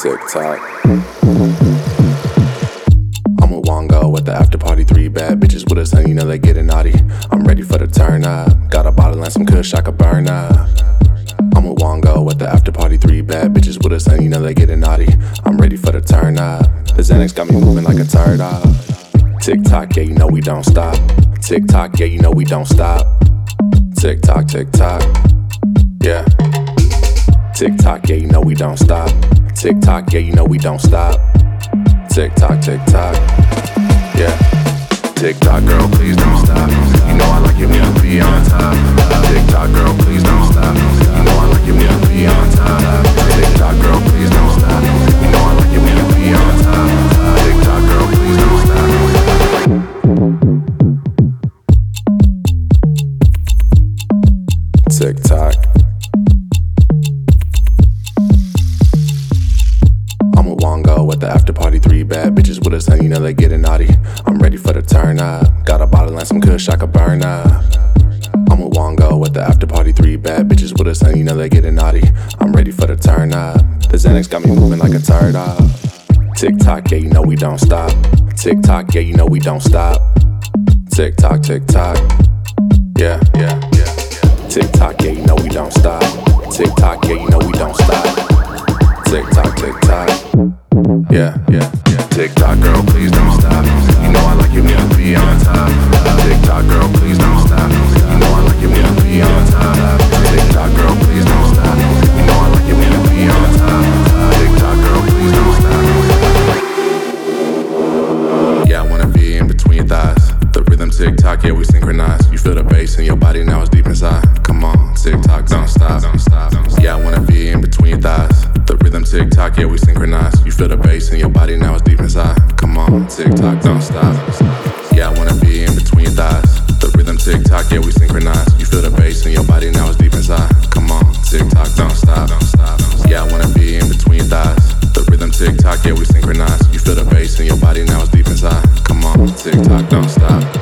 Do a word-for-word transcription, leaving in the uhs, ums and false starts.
Tick tock. I'm with Wongo at the after party. Three bad bitches with us, and you know they getting naughty. I'm ready for the turn up. Got a bottle and some kush I could burn up. I'm with Wongo at the after party. Three bad bitches with us, and you know they getting naughty. I'm ready for the turn up. The Xanax got me moving like a turd up. Tick tock, yeah, you know we don't stop. Tick tock, yeah, you know we don't stop. Tick tock, tick tock, yeah. Tick tock, yeah, you know we don't stop. Tick tock, yeah, you know we don't stop. Tick tock, tick tock, yeah. Tick tock, girl, please don't stop. You know I like it when you be on top. Tick tock, girl, please don't stop. You know I like it when you be on top. Tick tock, girl, please don't stop. You know I like it when you be on top. Tick tock, girl, please don't stop. Tick tock. I'm with Wongo at the after party. Three bad bitches with us, and you know they getting naughty. I'm ready for the turn up. Got a bottle and some kush I could burn up. I'm with Wongo at the after party. Three bad bitches with us, and you know they getting naughty. I'm ready for the turn up. The Xanax got me moving like a turd up. Tick tock, yeah, you know we don't stop. Tick tock, yeah, you know we don't stop. Tick tock, tick tock, yeah, yeah, yeah. Tick tock, yeah, you know we don't stop. Tick tock, yeah, you know we don't stop. Tick tock, tick tock, yeah, yeah, yeah. Tick tock, girl, please don't stop. You know I like it when you be on top. Tick tock, girl, please don't stop. You know I like it when you be on top. Tick tock, girl, please don't stop. You know I like it when you be on top. Tick tock, girl, please don't stop. Yeah, I wanna be in between your thighs. The rhythm tick tock, yeah, we synchronize. You feel the bass in your body, now it's deep inside. Come on, tick tock, don't stop, don't stop. Yeah, I wanna be in between your thighs. The rhythm tick tock, yeah, we synchronize. You feel the bass in your body, now it's deep inside. Come on, tick tock, don't stop. Yeah, I wanna be in between your thighs. The rhythm tick tock, yeah, we synchronize. You feel the bass in your body, now it's deep inside. Come on, tick tock, don't stop, don't stop. Yeah, I wanna be in between your thighs. The rhythm tick tock, yeah, we synchronize. You feel the bass in your body, now it's deep inside. Come on, tick tock, don't stop.